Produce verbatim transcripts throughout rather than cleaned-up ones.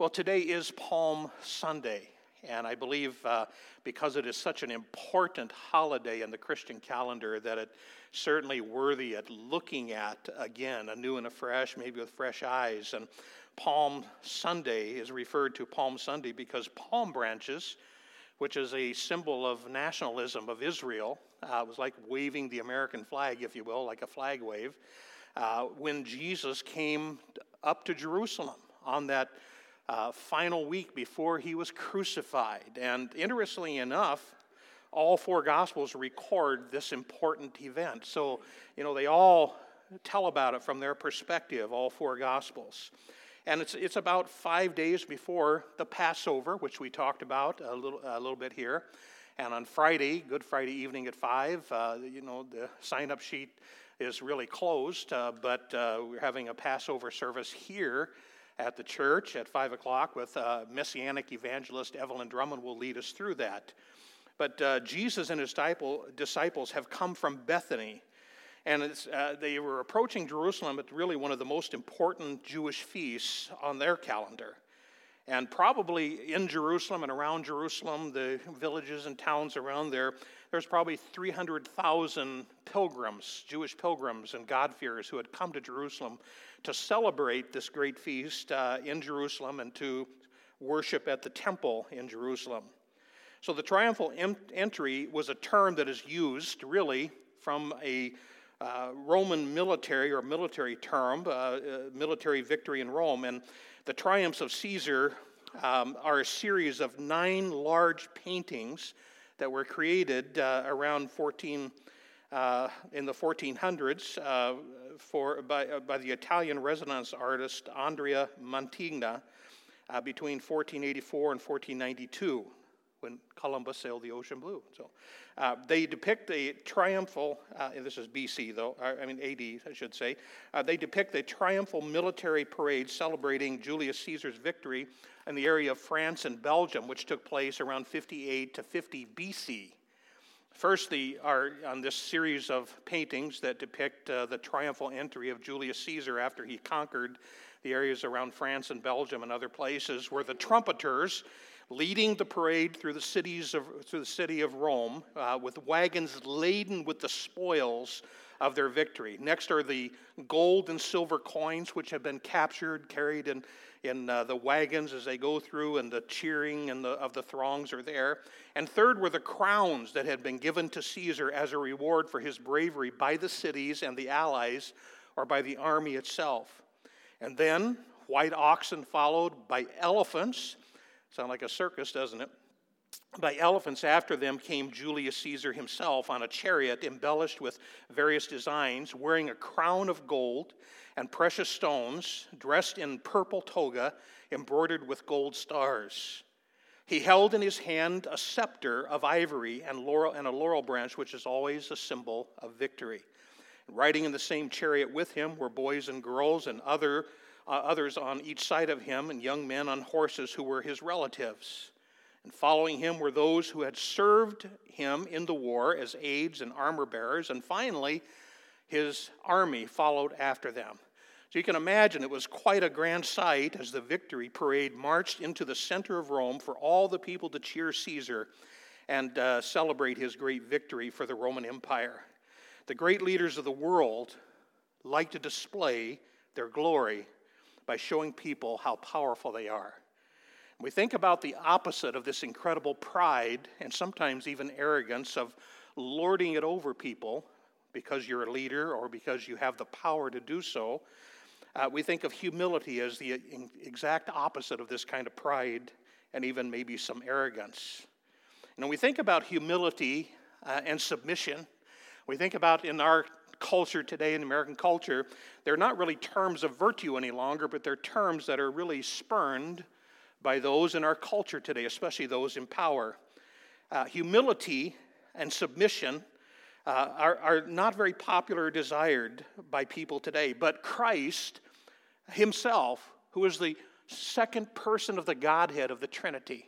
Well, today is Palm Sunday, and I believe uh, because it is such an important holiday in the Christian calendar that it's certainly worthy at looking at again, anew and afresh, maybe with fresh eyes. And Palm Sunday is referred to Palm Sunday because palm branches, which is a symbol of nationalism of Israel, uh, it was like waving the American flag, if you will, like a flag wave, uh, when Jesus came up to Jerusalem on that Uh, final week before he was crucified. And interestingly enough, all four Gospels record this important event. So, you know, they all tell about it from their perspective, all four Gospels. And it's it's about five days before the Passover, which we talked about a little a little bit here. And on Friday, Good Friday evening at five, uh, you know, the sign-up sheet is really closed, uh, but uh, we're having a Passover service here at the church at five o'clock with uh, Messianic evangelist Evelyn Drummond will lead us through that. But uh, Jesus and his disciples have come from Bethany, and it's, uh, they were approaching Jerusalem at really one of the most important Jewish feasts on their calendar. And probably in Jerusalem and around Jerusalem, the villages and towns around there, there's probably three hundred thousand pilgrims, Jewish pilgrims and God-fearers who had come to Jerusalem to celebrate this great feast uh, in Jerusalem and to worship at the temple in Jerusalem. So the triumphal em- entry was a term that is used really from a uh, Roman military or military term, uh, uh, military victory in Rome. And the triumphs of Caesar um, are a series of nine large paintings that were created uh, around fourteen uh, in the fourteen hundreds uh, for by uh, by the Italian Renaissance artist Andrea Mantegna uh, between fourteen eighty-four and fourteen ninety-two, when Columbus sailed the ocean blue. So uh, they depict a triumphal, uh, and this is B C though, I mean A D I should say, uh, they depict a triumphal military parade celebrating Julius Caesar's victory in the area of France and Belgium, which took place around fifty-eight to fifty B C. First, the, are on this series of paintings that depict uh, the triumphal entry of Julius Caesar after he conquered the areas around France and Belgium and other places, were the trumpeters leading the parade through the cities of through the city of Rome uh, with wagons laden with the spoils of their victory. Next are the gold and silver coins which have been captured, carried in in uh, the wagons as they go through, and the cheering and the, of the throngs are there. And third were the crowns that had been given to Caesar as a reward for his bravery by the cities and the allies, or by the army itself. And then white oxen followed by elephants. Sound like a circus, doesn't it? By elephants after them came Julius Caesar himself on a chariot embellished with various designs, wearing a crown of gold and precious stones, dressed in purple toga embroidered with gold stars. He held in his hand a scepter of ivory and laurel and a laurel branch, which is always a symbol of victory. Riding in the same chariot with him were boys and girls and other uh, others on each side of him, and young men on horses who were his relatives. And following him were those who had served him in the war as aides and armor bearers. And finally, his army followed after them. So you can imagine it was quite a grand sight as the victory parade marched into the center of Rome for all the people to cheer Caesar and uh, celebrate his great victory for the Roman Empire. The great leaders of the world like to display their glory by showing people how powerful they are. We think about the opposite of this incredible pride and sometimes even arrogance of lording it over people because you're a leader or because you have the power to do so. Uh, we think of humility as the exact opposite of this kind of pride and even maybe some arrogance. And when we think about humility uh, and submission, we think about in our culture today, in American culture, they're not really terms of virtue any longer, but they're terms that are really spurned by those in our culture today, especially those in power. Uh, humility and submission uh, are, are not very popular or desired by people today, but Christ himself, who is the second person of the Godhead of the Trinity,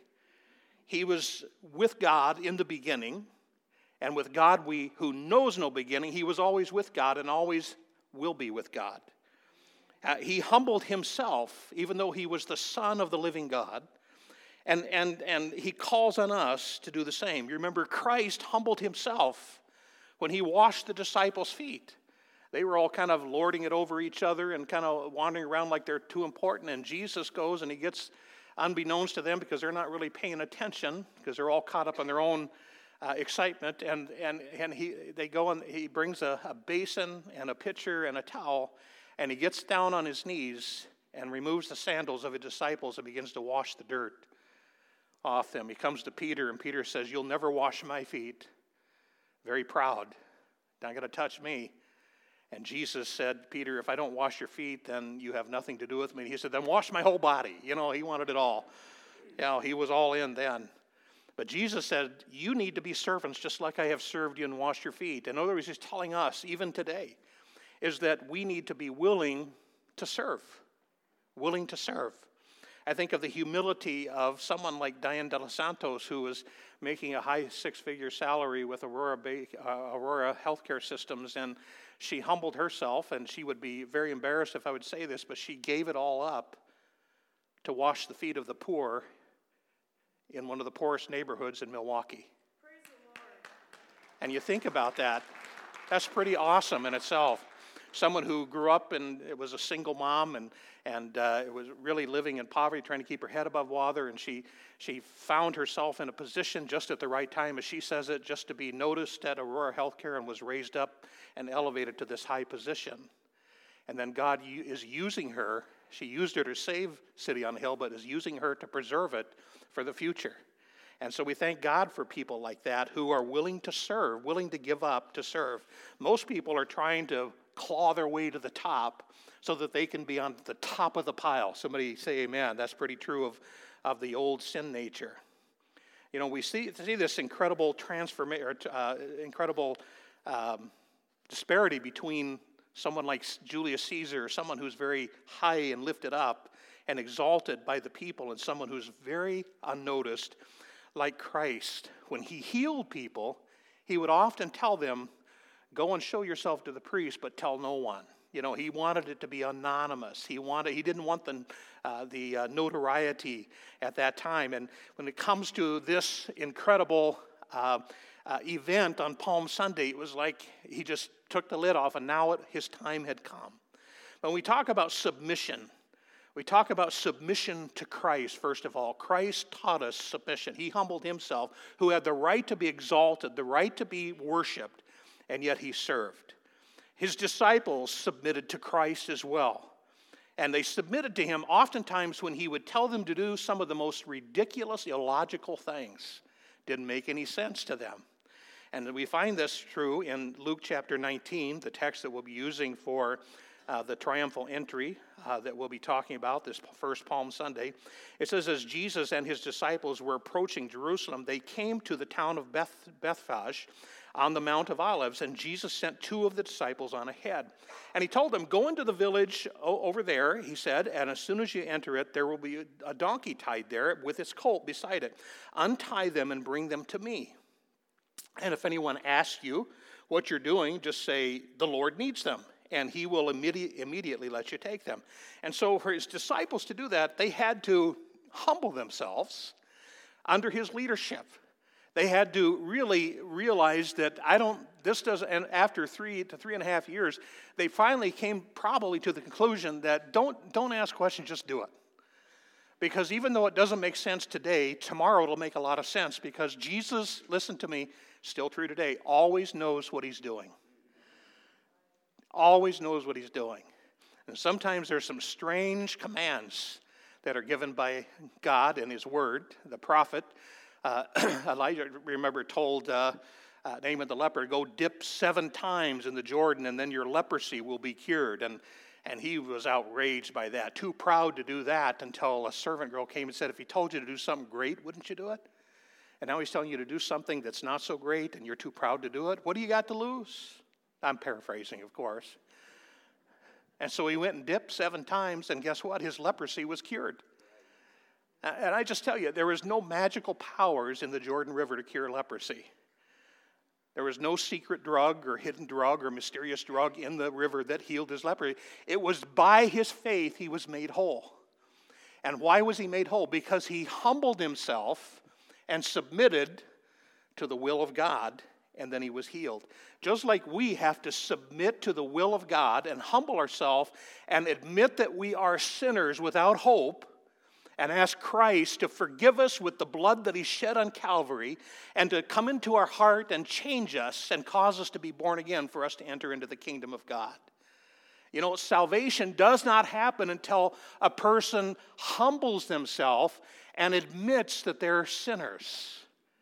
he was with God in the beginning, and with God we who knows no beginning, he was always with God and always will be with God. Uh, he humbled himself, even though he was the Son of the living God. And, and, and he calls on us to do the same. You remember, Christ humbled himself when he washed the disciples' feet. They were all kind of lording it over each other and kind of wandering around like they're too important. And Jesus goes and he gets, unbeknownst to them, because they're not really paying attention, because they're all caught up in their own uh, excitement. And, and, and he, they go and he brings a, a basin and a pitcher and a towel, and he gets down on his knees and removes the sandals of his disciples and begins to wash the dirt off them. He comes to Peter, and Peter says, "You'll never wash my feet." Very proud. Not going to touch me. And Jesus said, "Peter, if I don't wash your feet, then you have nothing to do with me." He said, "Then wash my whole body." You know, he wanted it all. You know, he was all in then. But Jesus said, "You need to be servants just like I have served you and washed your feet." In other words, he's telling us, even today, is that we need to be willing to serve. Willing to serve. I think of the humility of someone like Diane De Los Santos, who was making a high six-figure salary with Aurora, Bay, uh, Aurora Healthcare Systems, and she humbled herself, and she would be very embarrassed if I would say this, but she gave it all up to wash the feet of the poor in one of the poorest neighborhoods in Milwaukee. Praise the Lord. And you think about that, that's pretty awesome in itself. Someone who grew up and it was a single mom and and uh, it was really living in poverty, trying to keep her head above water, and she she found herself in a position just at the right time, as she says it, just to be noticed at Aurora Healthcare, and was raised up and elevated to this high position. And then God is using her. She used her to save City on the Hill, but is using her to preserve it for the future. And so we thank God for people like that who are willing to serve, willing to give up to serve. Most people are trying to claw their way to the top so that they can be on the top of the pile. Somebody say amen. That's pretty true of, of the old sin nature. You know, we see, see this incredible transformation, uh, incredible um, disparity between someone like Julius Caesar, someone who's very high and lifted up and exalted by the people, and someone who's very unnoticed, like Christ. When he healed people, he would often tell them, "Go and show yourself to the priest, but tell no one." You know, he wanted it to be anonymous. He wanted, he didn't want the, uh, the uh, notoriety at that time. And when it comes to this incredible uh, uh, event on Palm Sunday, it was like he just took the lid off, and now it, his time had come. When we talk about submission, we talk about submission to Christ, first of all. Christ taught us submission. He humbled himself, who had the right to be exalted, the right to be worshiped, and yet he served. His disciples submitted to Christ as well. And they submitted to him oftentimes when he would tell them to do some of the most ridiculous, illogical things. Didn't make any sense to them. And we find this true in Luke chapter nineteen, the text that we'll be using for uh, the triumphal entry uh, that we'll be talking about this first Palm Sunday. It says, as Jesus and his disciples were approaching Jerusalem, they came to the town of Beth, Bethphage on the Mount of Olives, and Jesus sent two of the disciples on ahead. And he told them, go into the village over there, he said, and as soon as you enter it, there will be a donkey tied there with its colt beside it. Untie them and bring them to me. And if anyone asks you what you're doing, just say, the Lord needs them, and he will immediate, immediately let you take them. And so for his disciples to do that, they had to humble themselves under his leadership. They had to really realize that I don't, this doesn't, and after three to three and a half years, they finally came probably to the conclusion that don't, don't ask questions, just do it. Because even though it doesn't make sense today, tomorrow it'll make a lot of sense, because Jesus, listen to me, still true today, always knows what he's doing. Always knows what he's doing. And sometimes there's some strange commands that are given by God in his word. The prophet, uh, Elijah, remember, told uh, uh, Naaman the leper, go dip seven times in the Jordan and then your leprosy will be cured. And And he was outraged by that, too proud to do that, until a servant girl came and said, if he told you to do something great, wouldn't you do it? And now he's telling you to do something that's not so great and you're too proud to do it. What do you got to lose? I'm paraphrasing, of course. And so he went and dipped seven times, and guess what? His leprosy was cured. And I just tell you, there was no magical powers in the Jordan River to cure leprosy. There was no secret drug or hidden drug or mysterious drug in the river that healed his leprosy. It was by his faith he was made whole. And why was he made whole? Because he humbled himself and submitted to the will of God, and then he was healed. Just like we have to submit to the will of God and humble ourselves and admit that we are sinners without hope, and ask Christ to forgive us with the blood that he shed on Calvary and to come into our heart and change us and cause us to be born again for us to enter into the kingdom of God. You know, salvation does not happen until a person humbles themselves and admits that they're sinners.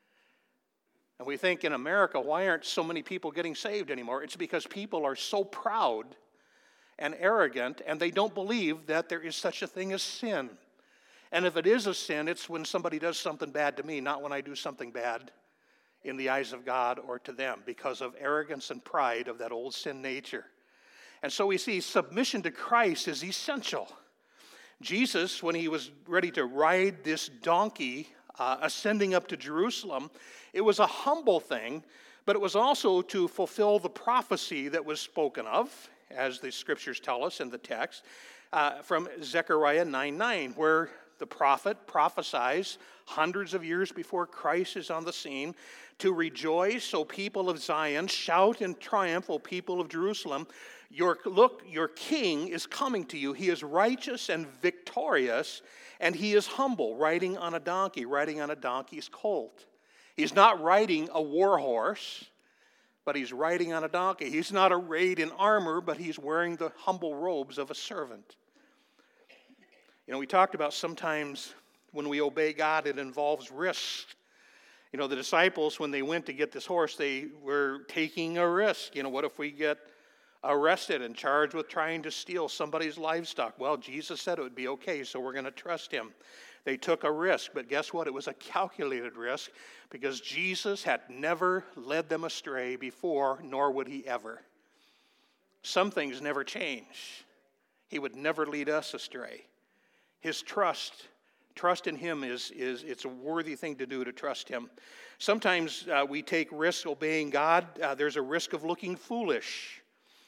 And we think in America, why aren't so many people getting saved anymore? It's because people are so proud and arrogant, and they don't believe that there is such a thing as sin. And if it is a sin, it's when somebody does something bad to me, not when I do something bad in the eyes of God or to them, because of arrogance and pride of that old sin nature. And so we see submission to Christ is essential. Jesus, when he was ready to ride this donkey, uh, ascending up to Jerusalem, it was a humble thing, but it was also to fulfill the prophecy that was spoken of, as the scriptures tell us in the text, uh, from Zechariah nine nine, where the prophet prophesies hundreds of years before Christ is on the scene to rejoice, O people of Zion, shout in triumph, O people of Jerusalem. Your, look, your king is coming to you. He is righteous and victorious, and he is humble, riding on a donkey, riding on a donkey's colt. He's not riding a war horse, but he's riding on a donkey. He's not arrayed in armor, but he's wearing the humble robes of a servant. You know, we talked about sometimes when we obey God, it involves risk. You know, the disciples, when they went to get this horse, they were taking a risk. You know, what if we get arrested and charged with trying to steal somebody's livestock? Well, Jesus said it would be okay, so we're going to trust him. They took a risk, but guess what? It was a calculated risk because Jesus had never led them astray before, nor would he ever. Some things never change. He would never lead us astray. His trust, trust in him is, is it's a worthy thing to do, to trust him. Sometimes uh, we take risks obeying God. Uh, there's a risk of looking foolish.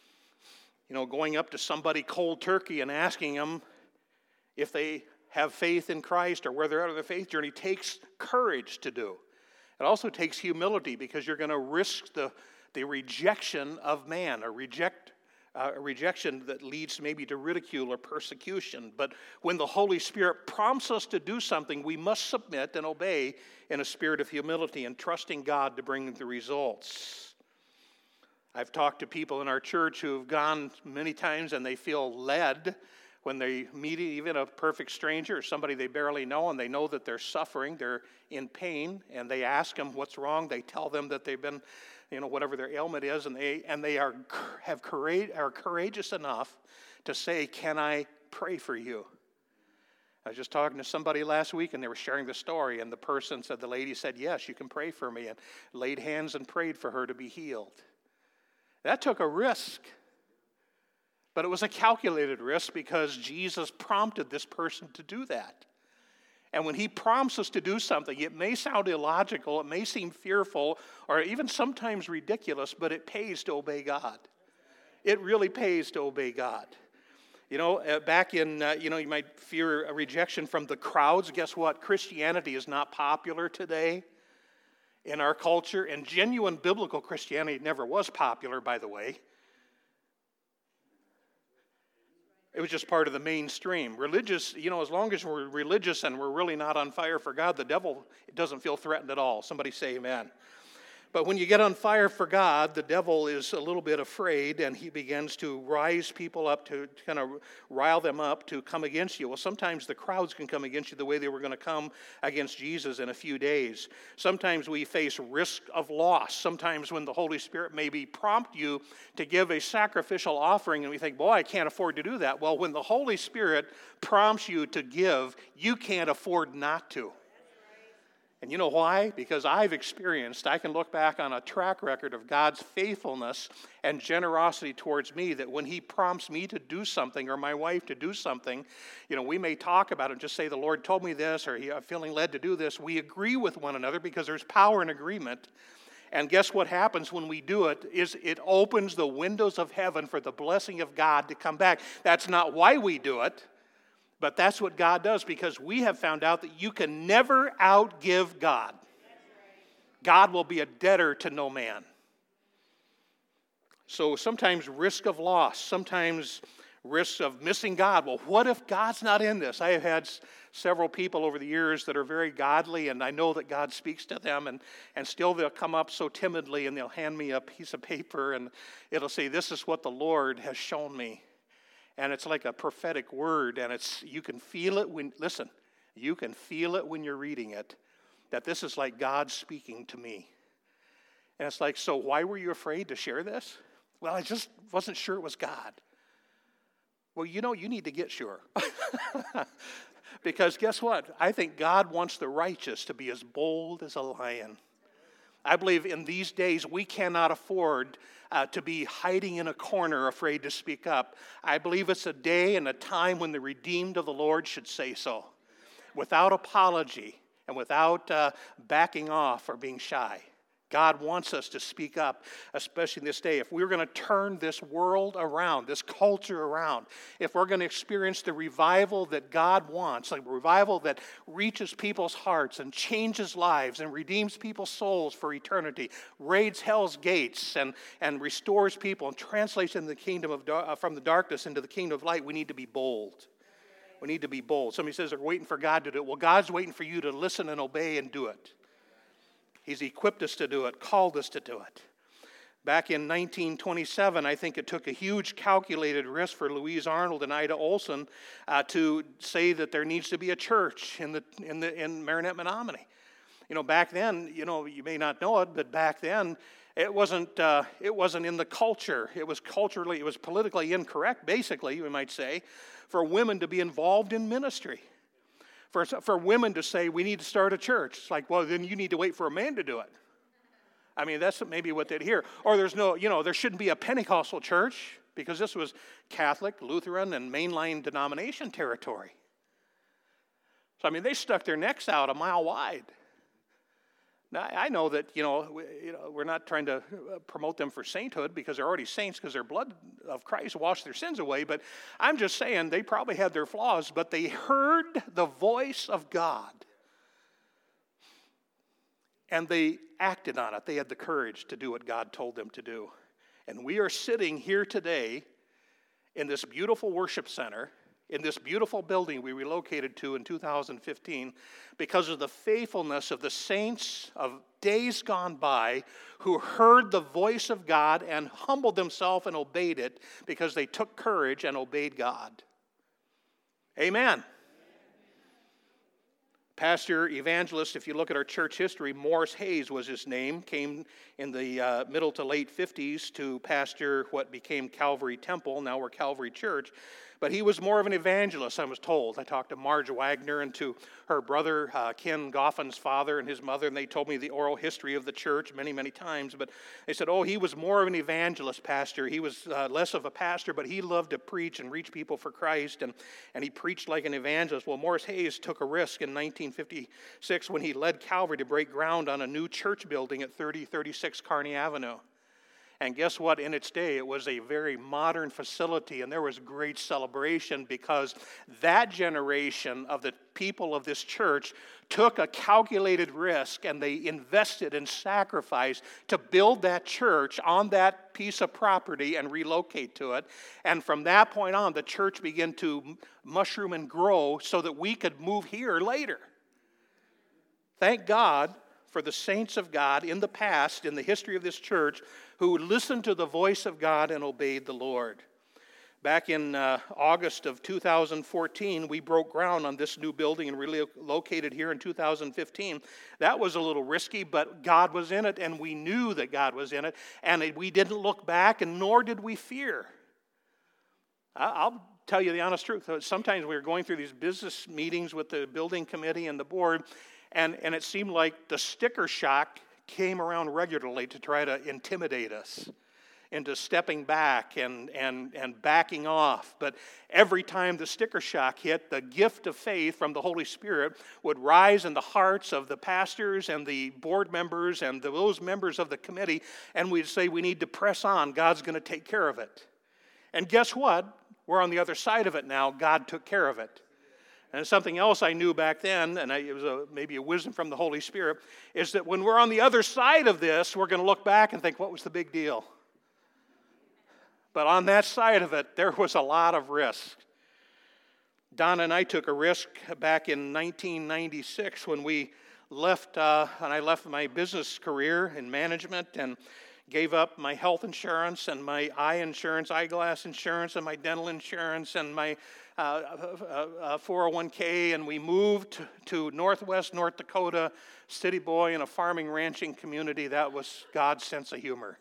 You know, going up to somebody cold turkey and asking them if they have faith in Christ or where they're out of their faith journey takes courage to do. It also takes humility because you're going to risk the, the rejection of man, or reject Uh, a rejection that leads maybe to ridicule or persecution. But when the Holy Spirit prompts us to do something, we must submit and obey in a spirit of humility and trusting God to bring the results. I've talked to people in our church who have gone many times and they feel led when they meet even a perfect stranger or somebody they barely know, and they know that they're suffering, they're in pain, and they ask them what's wrong. They tell them that they've been, you know, whatever their ailment is, and they and they are have courage, are courageous enough to say, "Can I pray for you?" I was just talking to somebody last week, and they were sharing the story, and the person said, the lady said, "Yes, you can pray for me," and laid hands and prayed for her to be healed. That took a risk, but it was a calculated risk because Jesus prompted this person to do that. And when he prompts us to do something, it may sound illogical, it may seem fearful, or even sometimes ridiculous, but it pays to obey God. It really pays to obey God. You know, uh, back in, uh, you know, you might fear a rejection from the crowds. Guess what? Christianity is not popular today in our culture, and genuine biblical Christianity never was popular, by the way. It was just part of the mainstream. Religious, you know, as long as we're religious and we're really not on fire for God, the devil doesn't feel threatened at all. Somebody say amen. But when you get on fire for God, the devil is a little bit afraid, and he begins to rise people up, to kind of rile them up to come against you. Well, sometimes the crowds can come against you the way they were going to come against Jesus in a few days. Sometimes we face risk of loss. Sometimes when the Holy Spirit maybe prompt you to give a sacrificial offering, and we think, boy, I can't afford to do that. Well, when the Holy Spirit prompts you to give, you can't afford not to. And you know why? Because I've experienced, I can look back on a track record of God's faithfulness and generosity towards me, that when he prompts me to do something or my wife to do something, you know, we may talk about it and just say, the Lord told me this, or I'm feeling led to do this. We agree with one another because there's power in agreement. And guess what happens when we do it is it opens the windows of heaven for the blessing of God to come back. That's not why we do it, but that's what God does, because we have found out that you can never outgive God. God will be a debtor to no man. So sometimes risk of loss, sometimes risk of missing God. Well, what if God's not in this? I have had s- several people over the years that are very godly, and I know that God speaks to them, and, and still they'll come up so timidly, and they'll hand me a piece of paper, and it'll say, this is what the Lord has shown me. And it's like a prophetic word, and it's you can feel it when, listen, you can feel it when you're reading it, that this is like God speaking to me. And it's like, so why were you afraid to share this? Well, I just wasn't sure it was God. Well, you know, you need to get sure. Because guess what? I think God wants the righteous to be as bold as a lion. I believe in these days we cannot afford uh, to be hiding in a corner afraid to speak up. I believe it's a day and a time when the redeemed of the Lord should say so, without apology and without uh, backing off or being shy. God wants us to speak up, especially in this day. If we're going to turn this world around, this culture around, if we're going to experience the revival that God wants, like revival that reaches people's hearts and changes lives and redeems people's souls for eternity, raids hell's gates and, and restores people and translates in the kingdom of uh, from the darkness into the kingdom of light, we need to be bold. We need to be bold. Somebody says they're waiting for God to do it. Well, God's waiting for you to listen and obey and do it. He's equipped us to do it, called us to do it. Back in nineteen twenty-seven, I think it took a huge calculated risk for Louise Arnold and Ida Olson uh, to say that there needs to be a church in the in the in Marinette Menominee. You know, back then, you know, you may not know it, but back then it wasn't uh, it wasn't in the culture. It was culturally, it was politically incorrect, basically, we might say, for women to be involved in ministry. For, for women to say, we need to start a church. It's like, well, then you need to wait for a man to do it. I mean, that's maybe what they'd hear. Or there's no, you know, there shouldn't be a Pentecostal church because this was Catholic, Lutheran, and mainline denomination territory. So, I mean, they stuck their necks out a mile wide. Now, I know that, you know, we, you know, we're not trying to promote them for sainthood because they're already saints because their blood of Christ washed their sins away. But I'm just saying they probably had their flaws, but they heard the voice of God. And they acted on it. They had the courage to do what God told them to do. And we are sitting here today in this beautiful worship center, in this beautiful building we relocated to in two thousand fifteen, because of the faithfulness of the saints of days gone by who heard the voice of God and humbled themselves and obeyed it because they took courage and obeyed God. Amen. Pastor, evangelist, if you look at our church history, Morris Hayes was his name, came in the uh, middle to late fifties to pastor what became Calvary Temple, now we're Calvary Church. But he was more of an evangelist, I was told. I talked to Marge Wagner and to her brother, uh, Ken Goffin's father and his mother, and they told me the oral history of the church many, many times. But they said, oh, he was more of an evangelist pastor. He was uh, less of a pastor, but he loved to preach and reach people for Christ, and, and he preached like an evangelist. Well, Morris Hayes took a risk in nineteen fifty-six when he led Calvary to break ground on a new church building at thirty thirty-six Kearney Avenue. And guess what? In its day, it was a very modern facility, and there was great celebration because that generation of the people of this church took a calculated risk and they invested and sacrificed to build that church on that piece of property and relocate to it. And from that point on, the church began to mushroom and grow so that we could move here later. Thank God for the saints of God in the past, in the history of this church, who listened to the voice of God and obeyed the Lord. Back in uh, August of two thousand fourteen, we broke ground on this new building and relocated here in two thousand fifteen. That was a little risky, but God was in it, and we knew that God was in it, and it, we didn't look back, and nor did we fear. I, I'll tell you the honest truth. Sometimes we were going through these business meetings with the building committee and the board, and, and it seemed like the sticker shock came around regularly to try to intimidate us into stepping back and, and, and backing off. But every time the sticker shock hit, the gift of faith from the Holy Spirit would rise in the hearts of the pastors and the board members and those members of the committee, and we'd say, we need to press on. God's going to take care of it. And guess what? We're on the other side of it now. God took care of it. And something else I knew back then, and I, it was a, maybe a wisdom from the Holy Spirit, is that when we're on the other side of this, we're going to look back and think, what was the big deal? But on that side of it, there was a lot of risk. Donna and I took a risk back in nineteen ninety-six when we left, uh, and I left my business career in management and gave up my health insurance and my eye insurance, eyeglass insurance, and my dental insurance and my uh, uh, uh, four oh one k, and we moved to, to Northwest North Dakota, city boy in a farming ranching community. That was God's sense of humor.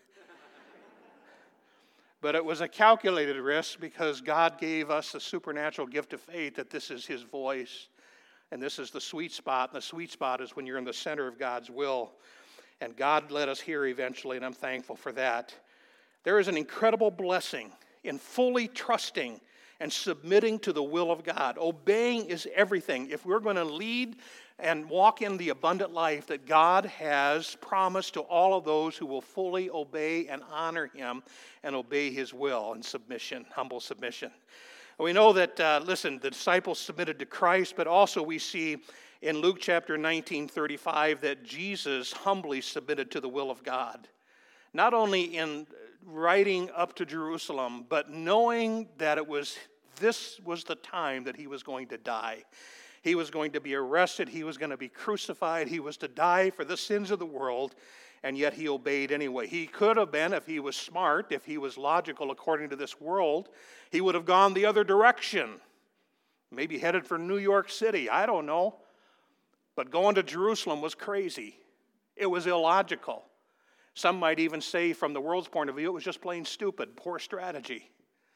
But it was a calculated risk because God gave us the supernatural gift of faith that this is His voice, and this is the sweet spot, and the sweet spot is when you're in the center of God's will. And God led us here eventually, and I'm thankful for that. There is an incredible blessing in fully trusting and submitting to the will of God. Obeying is everything. If we're going to lead and walk in the abundant life that God has promised to all of those who will fully obey and honor Him and obey His will in submission, humble submission. We know that, uh, listen, the disciples submitted to Christ, but also we see in Luke chapter nineteen thirty-five that Jesus humbly submitted to the will of God. Not only in riding up to Jerusalem, but knowing that it was this was the time that He was going to die. He was going to be arrested. He was going to be crucified. He was to die for the sins of the world, and yet He obeyed anyway. He could have been, if He was smart, if He was logical according to this world, He would have gone the other direction. Maybe headed for New York City. I don't know. But going to Jerusalem was crazy. It was illogical. Some might even say, from the world's point of view, it was just plain stupid, poor strategy.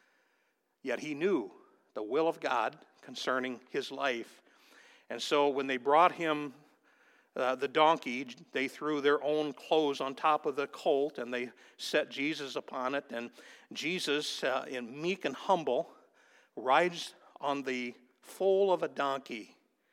Yet He knew the will of God concerning His life. And so when they brought Him uh, the donkey, they threw their own clothes on top of the colt, and they set Jesus upon it. And Jesus, uh, in meek and humble, rides on the foal of a donkey.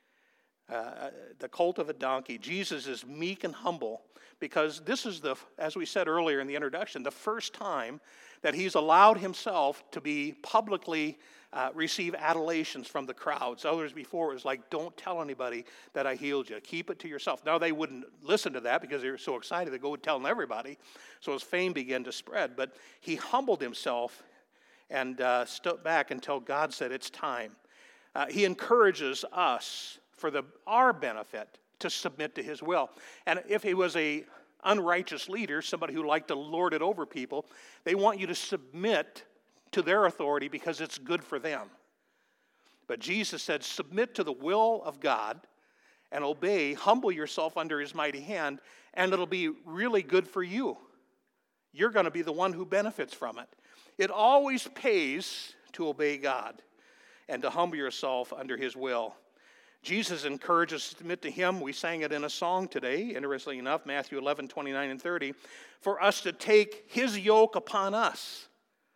Uh, the colt of a donkey. Jesus is meek and humble because this is, the, as we said earlier in the introduction, the first time that He's allowed Himself to be publicly uh, receive adulations from the crowds. Others before it was like, don't tell anybody that I healed you. Keep it to yourself. Now they wouldn't listen to that because they were so excited to go telling everybody. So His fame began to spread. But He humbled Himself and uh, stood back until God said it's time. Uh, he encourages us for the, our benefit to submit to His will. And if He was a unrighteous leader, somebody who liked to lord it over people, they want you to submit to their authority because it's good for them. But Jesus said, submit to the will of God and obey, humble yourself under His mighty hand, and it'll be really good for you. You're going to be the one who benefits from it. It always pays to obey God and to humble yourself under His will. Jesus encourages us to submit to Him. We sang it in a song today, interestingly enough, Matthew eleven, twenty-nine and thirty, for us to take His yoke upon us.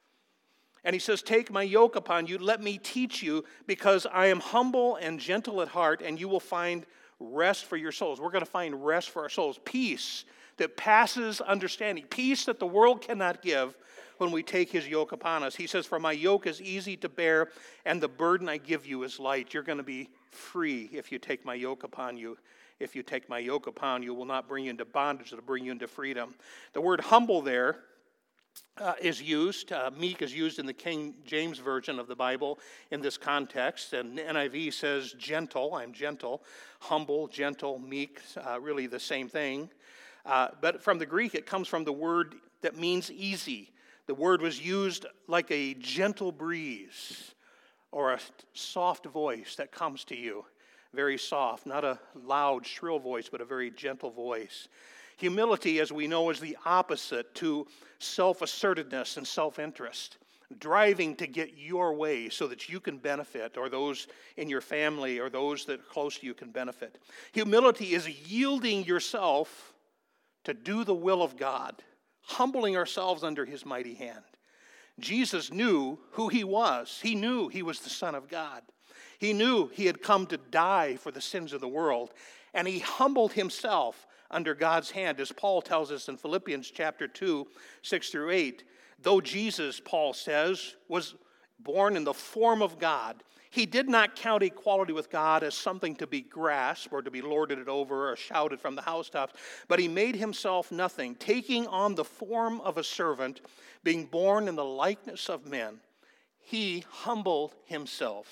And He says, take my yoke upon you, let me teach you, because I am humble and gentle at heart, and you will find rest for your souls. We're going to find rest for our souls, peace that passes understanding, peace that the world cannot give when we take His yoke upon us. He says, for my yoke is easy to bear, and the burden I give you is light. You're going to be free if you take my yoke upon you. If you take my yoke upon you, it will not bring you into bondage, it will bring you into freedom. The word humble there uh, is used, uh, meek is used in the King James Version of the Bible in this context, and N I V says gentle, I'm gentle, humble, gentle, meek, uh, really the same thing. Uh, but from the Greek, it comes from the word that means easy. The word was used like a gentle breeze or a soft voice that comes to you. Very soft, not a loud, shrill voice, but a very gentle voice. Humility, as we know, is the opposite to self-assertiveness and self-interest. Driving to get your way so that you can benefit, or those in your family or those that are close to you can benefit. Humility is yielding yourself to do the will of God, humbling ourselves under his mighty hand. Jesus knew who he was. He knew he was the Son of God. He knew he had come to die for the sins of the world, and he humbled himself under God's hand, as Paul tells us in Philippians chapter two, six through eight. Though Jesus, Paul says, was born in the form of God, he did not count equality with God as something to be grasped or to be lorded over or shouted from the housetops, but he made himself nothing, taking on the form of a servant, being born in the likeness of men. He humbled himself.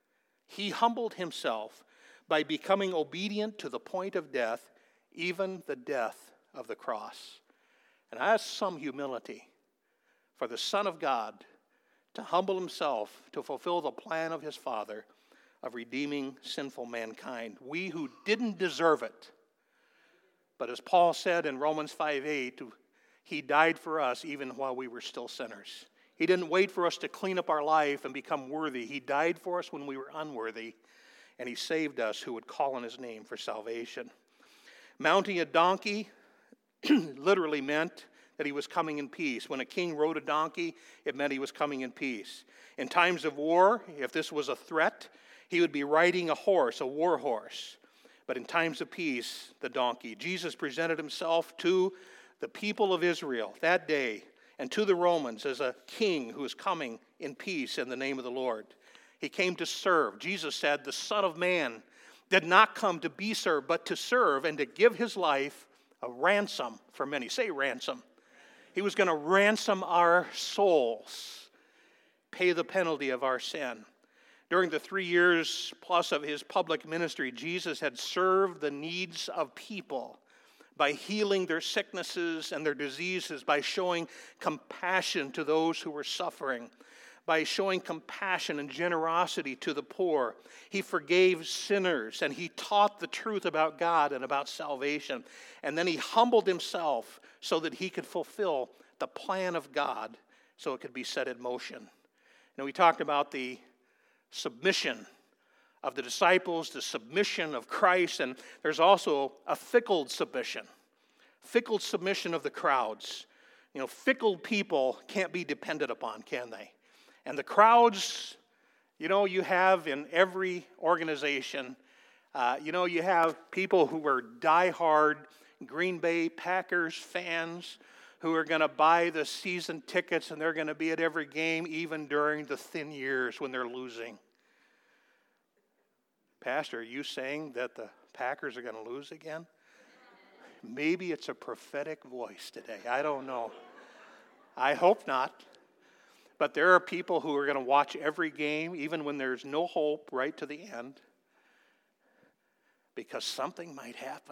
He humbled himself by becoming obedient to the point of death, even the death of the cross. And that's some humility for the Son of God to humble himself to fulfill the plan of his Father of redeeming sinful mankind. We who didn't deserve it. But as Paul said in Romans five eight, he died for us even while we were still sinners. He didn't wait for us to clean up our life and become worthy. He died for us when we were unworthy, and he saved us who would call on his name for salvation. Mounting a donkey literally meant that he was coming in peace. When a king rode a donkey, it meant he was coming in peace. In times of war, if this was a threat, he would be riding a horse, a war horse. But in times of peace, the donkey. Jesus presented himself to the people of Israel that day and to the Romans as a king who is coming in peace in the name of the Lord. He came to serve. Jesus said, the Son of Man did not come to be served, but to serve and to give his life a ransom for many. Say ransom. He was going to ransom our souls, pay the penalty of our sin. During the three years plus of his public ministry, Jesus had served the needs of people by healing their sicknesses and their diseases, by showing compassion to those who were suffering, by showing compassion and generosity to the poor. He forgave sinners, and he taught the truth about God and about salvation. And then he humbled himself so that he could fulfill the plan of God so it could be set in motion. Now, we talked about the submission of the disciples, the submission of Christ, and there's also a fickle submission. Fickle submission of the crowds. You know, fickle people can't be depended upon, can they? And the crowds, you know, you have in every organization, uh, you know, you have people who are diehard Green Bay Packers fans who are going to buy the season tickets and they're going to be at every game, even during the thin years when they're losing. Pastor, are you saying that the Packers are going to lose again? Maybe it's a prophetic voice today. I don't know. I hope not. But there are people who are going to watch every game, even when there's no hope, right to the end, because something might happen.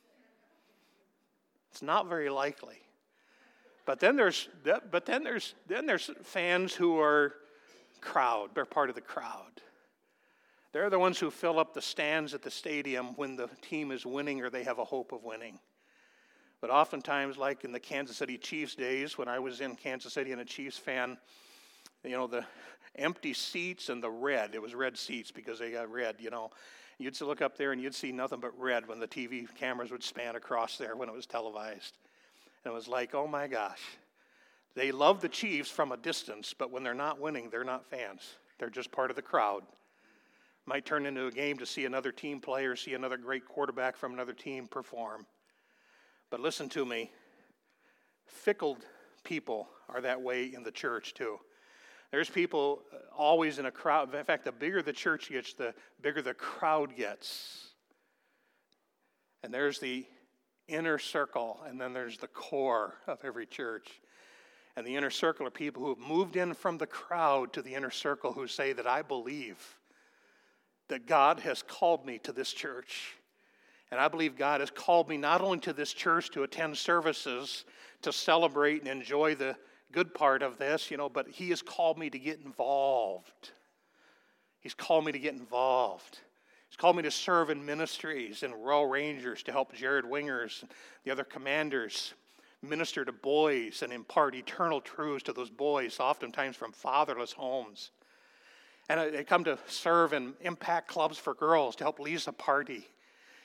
It's not very likely. But then there's but then there's then there's fans who are crowd. They're part of the crowd. They're the ones who fill up the stands at the stadium when the team is winning or they have a hope of winning. But oftentimes, like in the Kansas City Chiefs days, when I was in Kansas City and a Chiefs fan, you know, the empty seats and the red, it was red seats because they got red, you know. You'd look up there and you'd see nothing but red when the T V cameras would span across there when it was televised. And it was like, oh my gosh. They love the Chiefs from a distance, but when they're not winning, they're not fans. They're just part of the crowd. Might turn into a game to see another team play or see another great quarterback from another team perform. But listen to me. Fickle people are that way in the church too. There's people always in a crowd. In fact, the bigger the church gets, the bigger the crowd gets. And there's the inner circle, and then there's the core of every church. And the inner circle are people who have moved in from the crowd to the inner circle who say that I believe that God has called me to this church. And I believe God has called me not only to this church to attend services, to celebrate and enjoy the good part of this, you know, but he has called me to get involved. He's called me to get involved. He's called me to serve in ministries and Royal Rangers to help Jared Wingers and the other commanders minister to boys and impart eternal truths to those boys, oftentimes from fatherless homes. And I come to serve in impact clubs for girls to help Lisa Party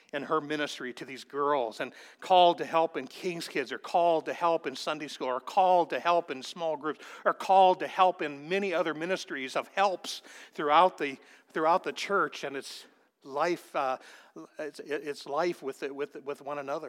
in her ministry to these girls, and called to help in King's Kids, or called to help in Sunday school, or called to help in small groups, or called to help in many other ministries of helps throughout the throughout the church and its life, uh, its, its life with with with one another.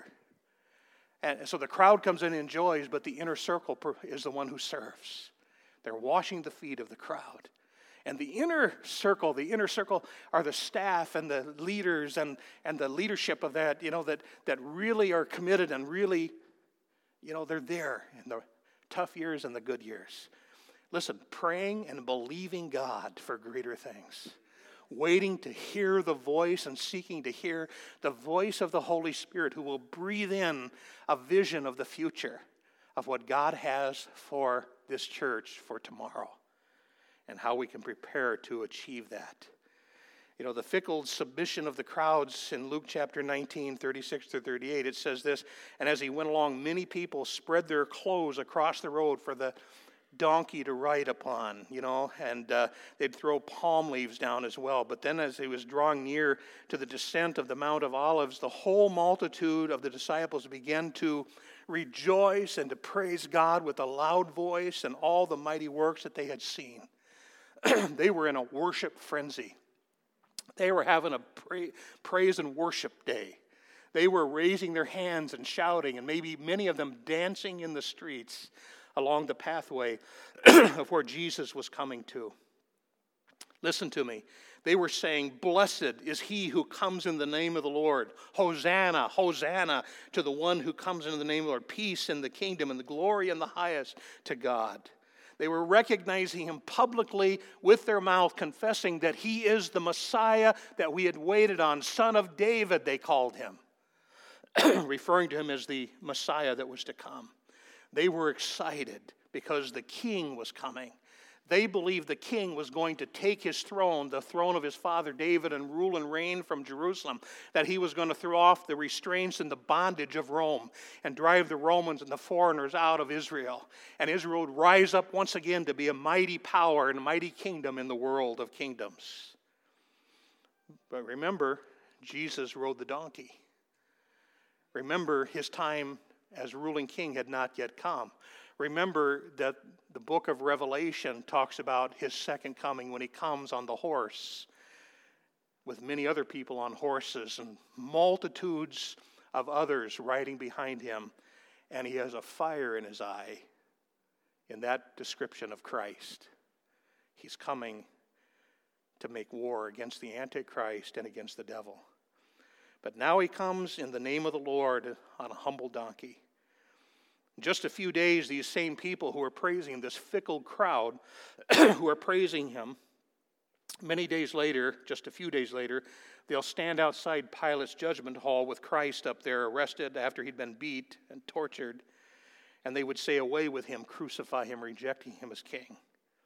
And so the crowd comes in and enjoys, but the inner circle is the one who serves. They're washing the feet of the crowd. And the inner circle, the inner circle are the staff and the leaders and, and the leadership of that, you know, that, that really are committed and really, you know, they're there in the tough years and the good years. Listen, praying and believing God for greater things. Waiting to hear the voice and seeking to hear the voice of the Holy Spirit, who will breathe in a vision of the future of what God has for this church for tomorrow, and how we can prepare to achieve that. You know, the fickle submission of the crowds in Luke chapter nineteen, thirty-six to thirty-eight, it says this, and as he went along, many people spread their clothes across the road for the donkey to ride upon, you know, and uh, they'd throw palm leaves down as well. But then as he was drawing near to the descent of the Mount of Olives, the whole multitude of the disciples began to rejoice and to praise God with a loud voice and all the mighty works that they had seen. They were in a worship frenzy. They were having a pra- praise and worship day. They were raising their hands and shouting, and maybe many of them dancing in the streets along the pathway of where Jesus was coming to. Listen to me. They were saying, "Blessed is he who comes in the name of the Lord. Hosanna, Hosanna to the one who comes in the name of the Lord. Peace in the kingdom and the glory in the highest to God." They were recognizing him publicly with their mouth, confessing that he is the Messiah that we had waited on. Son of David, they called him, referring to him as the Messiah that was to come. They were excited because the king was coming. They believed the king was going to take his throne, the throne of his father David, and rule and reign from Jerusalem, that he was going to throw off the restraints and the bondage of Rome and drive the Romans and the foreigners out of Israel. And Israel would rise up once again to be a mighty power and a mighty kingdom in the world of kingdoms. But remember, Jesus rode the donkey. Remember, his time as ruling king had not yet come. Remember that the book of Revelation talks about his second coming when he comes on the horse with many other people on horses and multitudes of others riding behind him, and he has a fire in his eye in that description of Christ. He's coming to make war against the Antichrist and against the devil. But now he comes in the name of the Lord on a humble donkey. In just a few days, these same people who are praising him, this fickle crowd who are praising him, many days later, just a few days later, they'll stand outside Pilate's judgment hall with Christ up there, arrested after he'd been beat and tortured, and they would say, "Away with him, crucify him," rejecting him as king.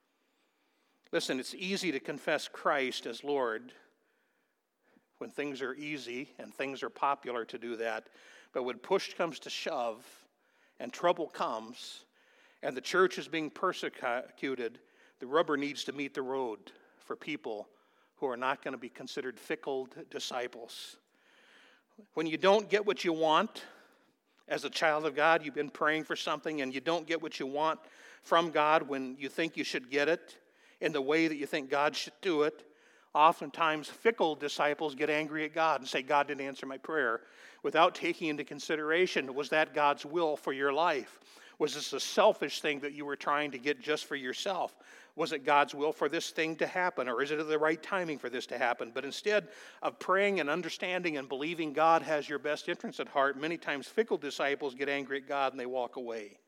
Listen, it's easy to confess Christ as Lord when things are easy and things are popular to do that, but when push comes to shove, and trouble comes, and the church is being persecuted, the rubber needs to meet the road for people who are not going to be considered fickle disciples. When you don't get what you want, as a child of God, you've been praying for something, and you don't get what you want from God when you think you should get it, in the way that you think God should do it, oftentimes fickle disciples get angry at God and say, "God didn't answer my prayer," without taking into consideration, was that God's will for your life? Was this a selfish thing that you were trying to get just for yourself? Was it God's will for this thing to happen, or is it the right timing for this to happen? But instead of praying and understanding and believing God has your best interests at heart, many times fickle disciples get angry at God and they walk away.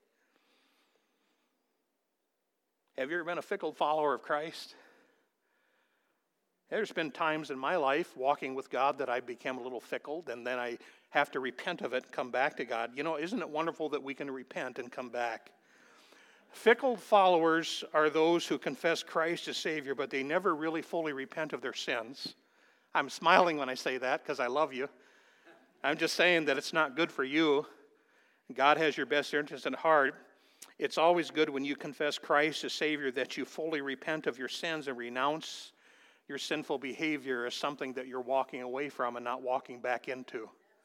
Have you ever been a fickle follower of Christ? There's been times in my life walking with God that I became a little fickle, and then I have to repent of it and come back to God. You know, isn't it wonderful that we can repent and come back? Fickle followers are those who confess Christ as Savior, but they never really fully repent of their sins. I'm smiling when I say that because I love you. I'm just saying that it's not good for you. God has your best interest at heart. It's always good when you confess Christ as Savior that you fully repent of your sins and renounce your sinful behavior as something that you're walking away from and not walking back into.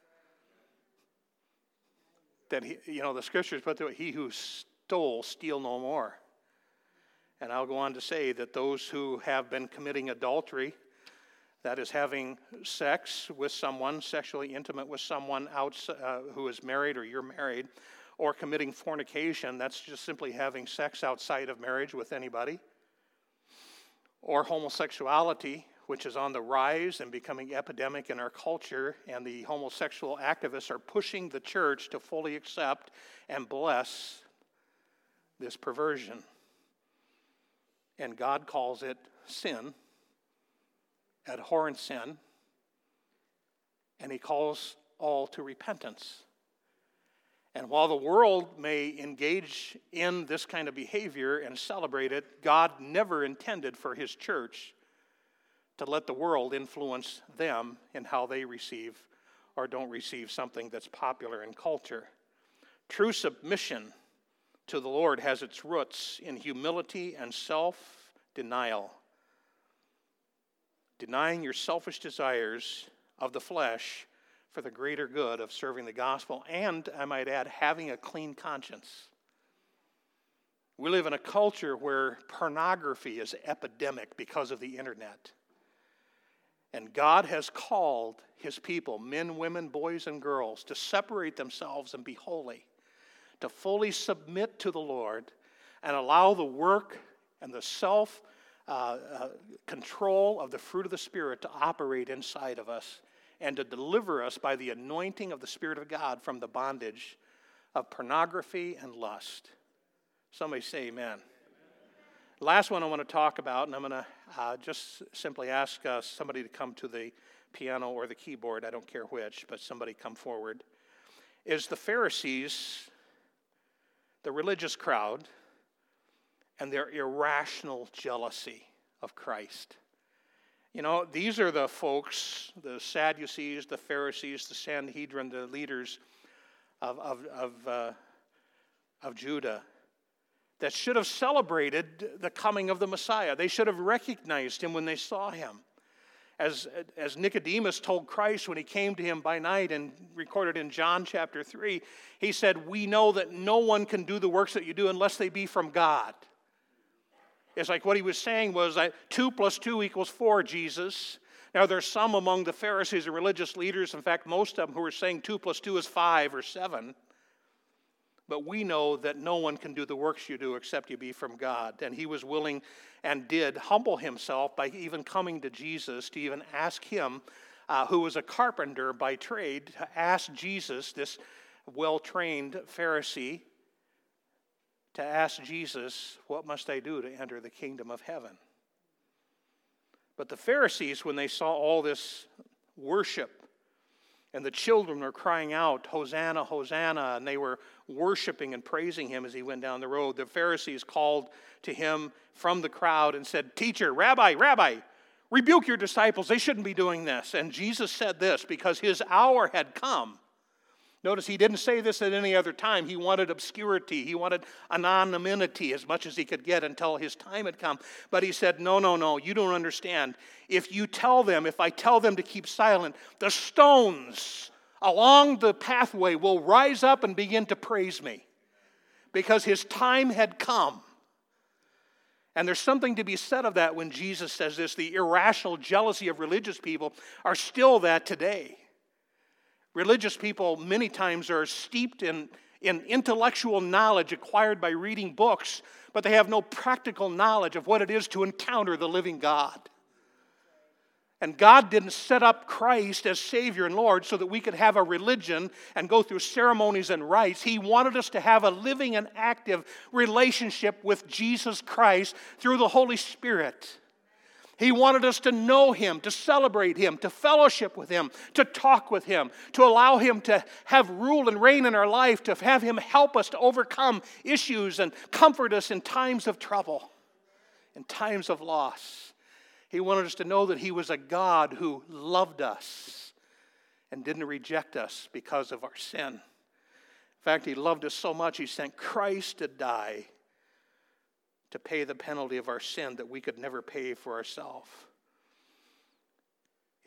That, he, you know, the scriptures put to it, he who stole, steal no more. And I'll go on to say that those who have been committing adultery, that is having sex with someone, sexually intimate with someone outside, uh, who is married or you're married, or committing fornication, that's just simply having sex outside of marriage with anybody, or homosexuality, which is on the rise and becoming epidemic in our culture, and the homosexual activists are pushing the church to fully accept and bless this perversion. And God calls it sin, abhorrent sin, and he calls all to repentance. And while the world may engage in this kind of behavior and celebrate it, God never intended for his church to let the world influence them in how they receive or don't receive something that's popular in culture. True submission to the Lord has its roots in humility and self-denial. Denying your selfish desires of the flesh for the greater good of serving the gospel, and, I might add, having a clean conscience. We live in a culture where pornography is epidemic because of the internet. And God has called his people, men, women, boys, and girls, to separate themselves and be holy, to fully submit to the Lord and allow the work and the self uh, uh, control of the fruit of the Spirit to operate inside of us and to deliver us by the anointing of the Spirit of God from the bondage of pornography and lust. Somebody say amen. Amen. Last one I want to talk about, and I'm going to uh, just simply ask uh, somebody to come to the piano or the keyboard, I don't care which, but somebody come forward, is the Pharisees, the religious crowd, and their irrational jealousy of Christ. You know, these are the folks, the Sadducees, the Pharisees, the Sanhedrin, the leaders of, of, of, uh, of Judah that should have celebrated the coming of the Messiah. They should have recognized him when they saw him. As, as Nicodemus told Christ when he came to him by night and recorded in John chapter three, he said, we know that no one can do the works that you do unless they be from God. It's like what he was saying was that two plus two equals four, Jesus. Now there's some among the Pharisees and religious leaders, in fact most of them, who are saying two plus two is five or seven. But we know that no one can do the works you do except you be from God. And he was willing and did humble himself by even coming to Jesus to even ask him, uh, who was a carpenter by trade, to ask Jesus, this well-trained Pharisee, to ask Jesus, what must I do to enter the kingdom of heaven? But the Pharisees, when they saw all this worship, and the children were crying out, Hosanna, Hosanna, and they were worshiping and praising him as he went down the road, the Pharisees called to him from the crowd and said, Teacher, Rabbi, Rabbi, rebuke your disciples. They shouldn't be doing this. And Jesus said this because his hour had come. Notice he didn't say this at any other time. He wanted obscurity. He wanted anonymity as much as he could get until his time had come. But he said, no, no, no, you don't understand. If you tell them, if I tell them to keep silent, the stones along the pathway will rise up and begin to praise me because his time had come. And there's something to be said of that when Jesus says this. The irrational jealousy of religious people are still that today. Religious people many times are steeped in, in intellectual knowledge acquired by reading books, but they have no practical knowledge of what it is to encounter the living God. And God didn't set up Christ as Savior and Lord so that we could have a religion and go through ceremonies and rites. He wanted us to have a living and active relationship with Jesus Christ through the Holy Spirit. He wanted us to know him, to celebrate him, to fellowship with him, to talk with him, to allow him to have rule and reign in our life, to have him help us to overcome issues and comfort us in times of trouble, in times of loss. He wanted us to know that he was a God who loved us and didn't reject us because of our sin. In fact, he loved us so much, he sent Christ to die to pay the penalty of our sin that we could never pay for ourselves.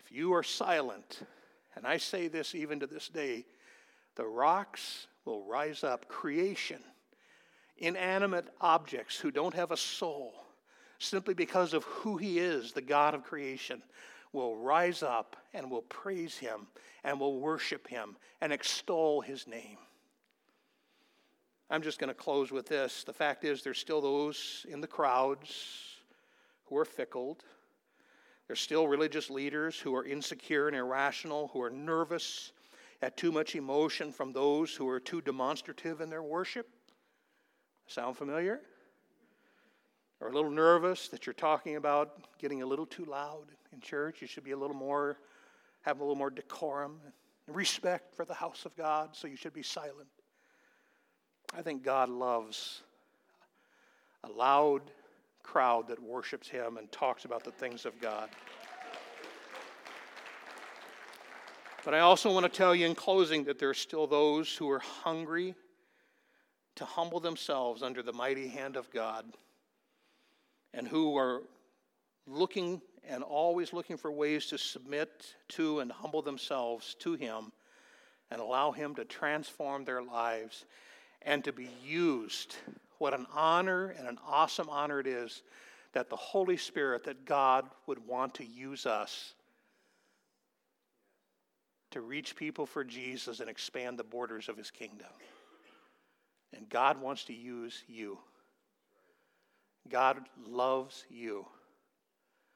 if you are silent, and I say this even to this day, the rocks will rise up. Creation, inanimate objects who don't have a soul, simply because of who he is, the God of creation, will rise up and will praise him and will worship him and extol his name. I'm just going to close with this. The fact is, there's still those in the crowds who are fickle. There's still religious leaders who are insecure and irrational, who are nervous at too much emotion from those who are too demonstrative in their worship. Sound familiar? Or a little nervous that you're talking about getting a little too loud in church. You should be a little more, have a little more decorum and respect for the house of God, so you should be silent. I think God loves a loud crowd that worships him and talks about the things of God. But I also want to tell you in closing that there are still those who are hungry to humble themselves under the mighty hand of God, and who are looking and always looking for ways to submit to and humble themselves to him and allow him to transform their lives and to be used. What an honor and an awesome honor it is that the Holy Spirit, that God would want to use us to reach people for Jesus and expand the borders of his kingdom. And God wants to use you. God loves you.